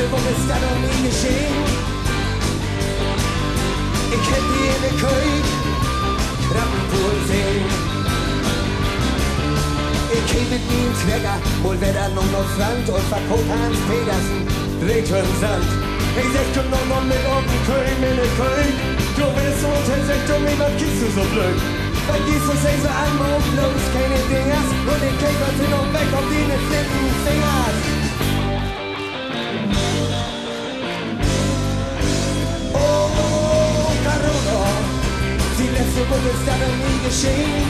letzte Woche ist da noch nie geschehen. Ich hätt die in der Keuch Krabbenpool sehen. Ich käm mit mir ins Wecker, wohl wer noch noch Strand und verkauft Hans Petersen, Drehturm Sand. Ich sech du noch mit auf den Köln in der Köln. Du bist so sech du mir, was gehst du so blöd? Weil Jesus sei so einmal bloß keine Dingers und ich krieg was hin und weg auf die flinken Fingers. Oh, Caruso, die letzte Woche ist da noch nie geschehen.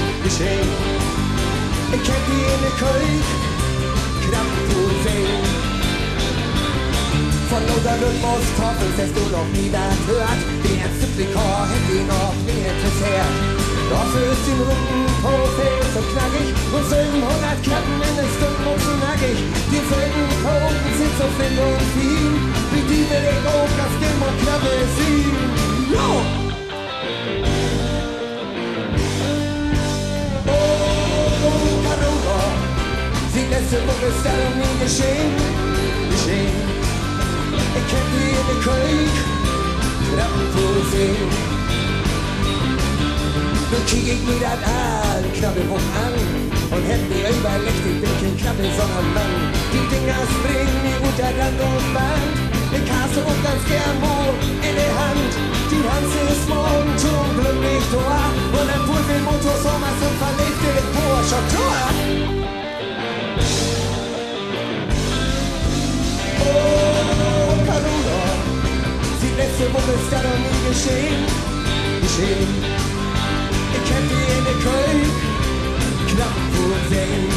Ich kenn die in der Keuch Krabbenpool sehen. Von lauter Rhythmus Teufels hast du noch nie was gehört. Die Enzyklikor hätt die noch nie interessiert. Dafür ist die Rückenprofil so knackig und 700 Klappen in der Stunde und so nackig. Die selben Koten sind so flink und viel, wie die will ich auch das Game und Klappe sehen. No! Oh, Caruso, die letzte Woche ist da noch nie geschehen. Ich kenn die in der Keuch Krabbenpool sehen. Nun kiek ich mir das an, Knabbelwurf an und hätt mir überlegt, ich bin kein Knabbel, sondern Mann. Die Dinger springen mir unter Land und Band. Ich hasse und ganz gern wohl in der Hand. Die Hanse ist morgen schon glücklich Tor und ein Pulvermotor Sommers und verlegte Porsche Tor. Oh, Caruso, die letzte Woche ist da noch nie geschehen. Ich kenn die in der Köln Krabbenpool sehen.